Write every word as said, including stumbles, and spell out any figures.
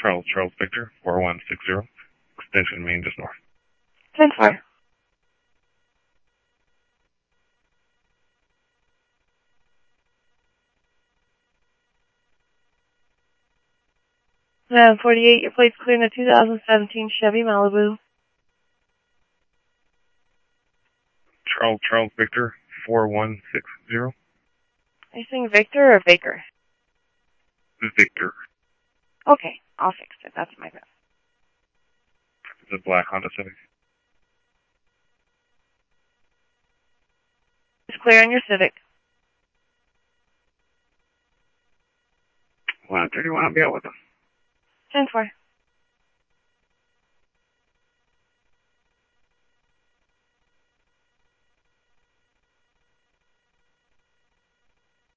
Charles, Charles Victor, four one six zero, extension main just north. ten four. nine forty-eight, your plate's clear in a two thousand seventeen Chevy Malibu. Charles, Charles Victor, four one six zero. Are you saying Victor or Baker? Victor. Okay, I'll fix it. That's my bad. It's a black Honda Civic. It's clear on your Civic. one thirty-one, I'll be out with them. ten four.